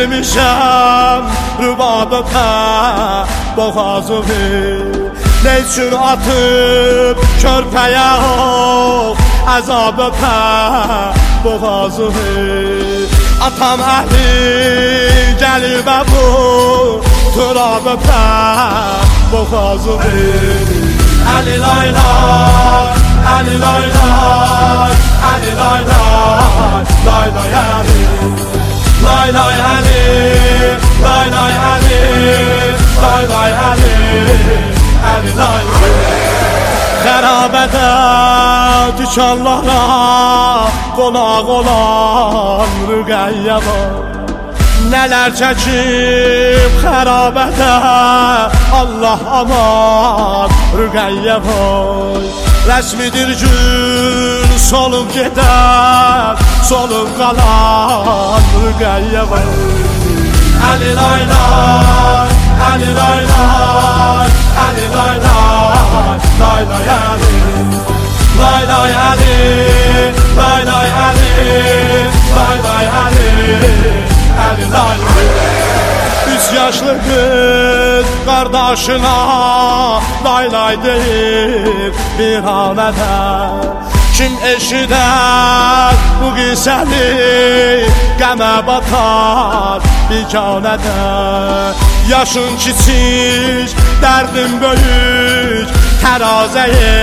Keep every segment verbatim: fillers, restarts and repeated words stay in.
vermişəm rübada tə boğazımı. Ne üçün atıp körpəyə o əzabı tə boğazımı. Atam əhli gəlib bu turabı tə boğazımı. Əli laylay, əli laylay, əli laylay, laylay əli, laylay əli, laylay əli, laylay əli, əli laylay. Xərabədə dükanlara qonaq olan Rüqəyyə var. Nələr çəkib xərabədə Allah aman Rüqəyyə var. Rəsmidir gün solub gedər, solub qalan Rüqəyyə var. Əli laylay, əli laylay, əli laylay, laylay əli, laylay əli, laylay əli, laylay əli, əli laylay. Üç yaşlı qız qardaşına laylay deyir bir hanədə. Kim eşidər bu qissəni qəmə batar biganədə. Yaşın kiçik, dərdin böyük, tərazəyi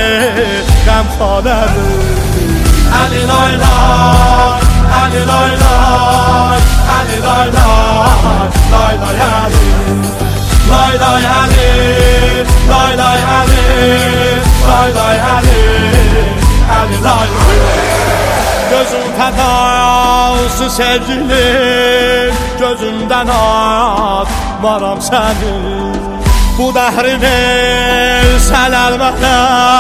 qəmxanədir. Əli laylay, əli laylay, əli laylay, laylay əli, laylay əli, laylay əli, laylay əli, əli laylay. Gözün fədası sevgilim, gözündən atmaram səni. Bu dəhri versələr mənə,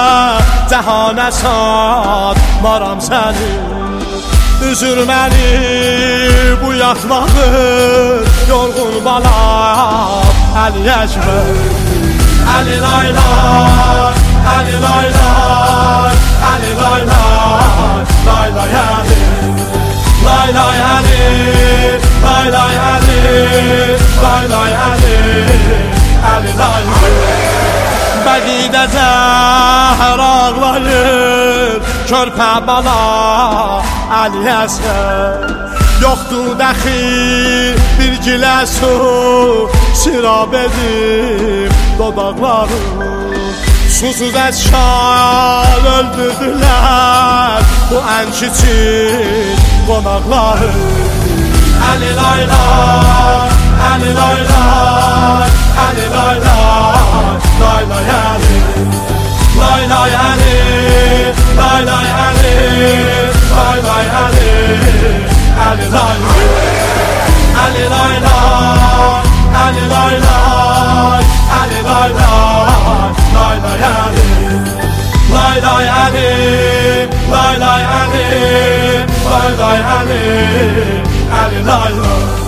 cəhanə satmaram səni. Üzür məni bu yatmağın yorğun balam Əli Əkbər. Əli laylay, əli laylay, əli laylay, laylay əli, laylay əli, laylay əli, laylay əli, əli laylay. Bəqidə zəhər ağlayır körpə bala Əli Əsgər. Yoxdur dəxi bir gilə su sirab edib dodaqlarım. Susuz əskar öldürdülər bu ən kiçik qonaqları. Əli laylay, əli laylay, əli laylay, laylay əli, laylay əli, laylay əli, laylay əli, əli laylay. Əli laylay, əli laylay, əli laylay, laylay əli, laylay əli, laylay əli, laylay əli, əli laylay.